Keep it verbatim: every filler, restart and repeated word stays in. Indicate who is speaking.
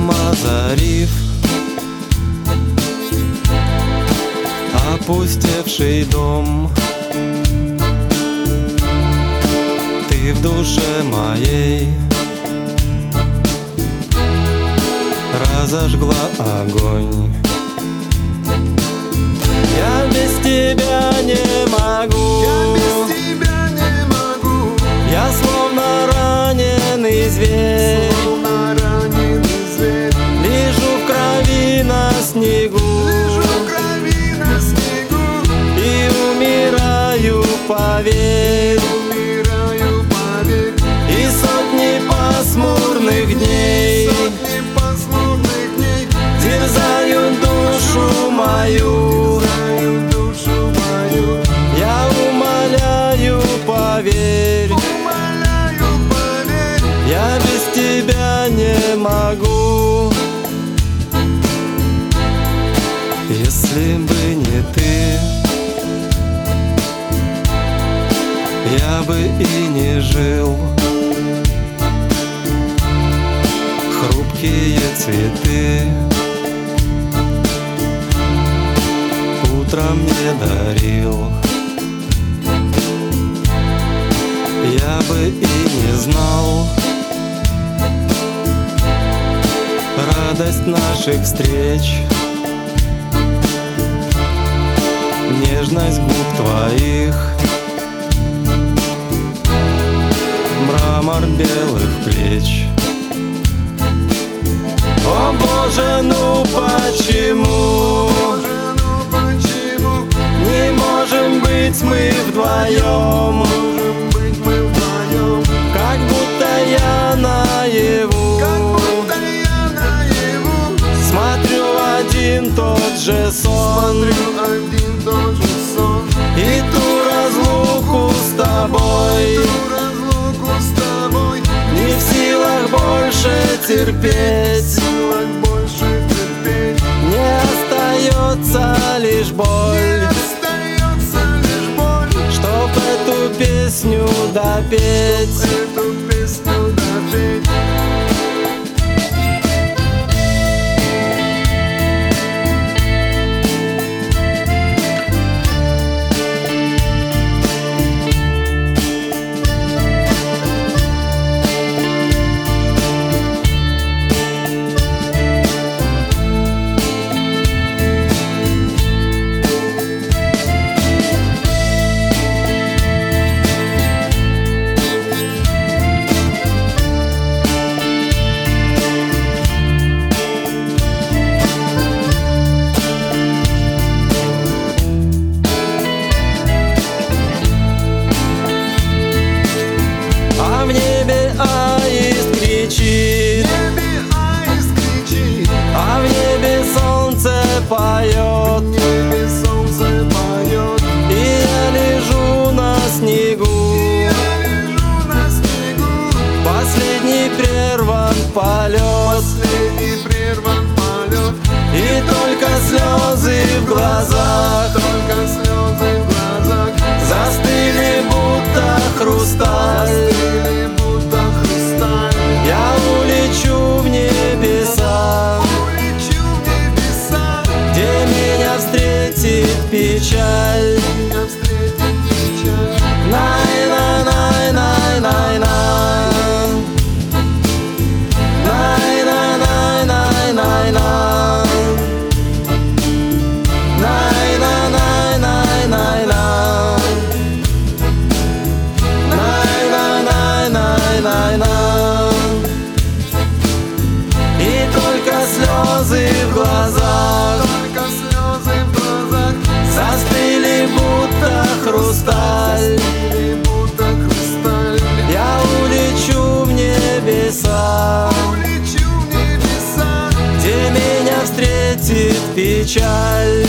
Speaker 1: Рассветом озарив опустевший дом, ты в душе моей разожгла огонь. Я без тебя не могу,
Speaker 2: я без тебя не могу.
Speaker 1: Я словно раненый зверь,
Speaker 2: Словно раненый зверь,
Speaker 1: лежу в крови на снегу,
Speaker 2: лежу в крови на снегу
Speaker 1: и умираю, поверь,
Speaker 2: умираю, поверь.
Speaker 1: и сотни пасмурных дней
Speaker 2: Сотни пасмурных дней
Speaker 1: терзают душу мою.
Speaker 2: терзают душу мою.
Speaker 1: Я умоляю, поверь,
Speaker 2: Умоляю, поверь,
Speaker 1: я без тебя не могу. Если бы не ты, я бы и не жил. Хрупкие цветы утром мне дарил. Я бы и не знал радость наших встреч, нежность губ твоих, мрамор белых плеч. О Боже, ну почему
Speaker 2: Боже, ну почему
Speaker 1: не можем быть мы вдвоем?
Speaker 2: можем быть мы вдвоем?
Speaker 1: Как будто я наяву
Speaker 2: Как будто я наяву
Speaker 1: смотрю один тот же сон,
Speaker 2: смотрю один тот же сон.
Speaker 1: и ту разлуку с тобой
Speaker 2: Ту разлуку с тобой
Speaker 1: не в силах больше терпеть.
Speaker 2: силах больше терпеть.
Speaker 1: Не остается лишь
Speaker 2: Не
Speaker 1: боль,
Speaker 2: остается лишь боль,
Speaker 1: чтоб эту песню допеть.
Speaker 2: эту песню допеть.
Speaker 1: А в небе аист кричит,
Speaker 2: Небе аист кричит,
Speaker 1: а в небе солнце поет,
Speaker 2: в небе солнце поет.
Speaker 1: и я лежу на снегу.
Speaker 2: Я лежу на снегу,
Speaker 1: Последний прерван полет,
Speaker 2: последний прерван полет.
Speaker 1: и только слезы в глазах
Speaker 2: Только слезы в глазах
Speaker 1: застыли, будто хрусталь.
Speaker 2: застыли, будто хрусталь.
Speaker 1: Я улечу в небеса,
Speaker 2: Улечу в небеса,
Speaker 1: где меня встретит печаль.
Speaker 2: меня встретит печаль.
Speaker 1: Най-на-най-най-най-най. Най-на-най-най-най-най. Най-на-най-най-най-най. Най-на-най-най-най-най. И только слезы в глазах
Speaker 2: Только слезы в глазах
Speaker 1: застыли, будто хрусталь.
Speaker 2: застыли, будто хрусталь.
Speaker 1: Я улечу в небеса,
Speaker 2: Улечу в небеса,
Speaker 1: где меня встретит печаль.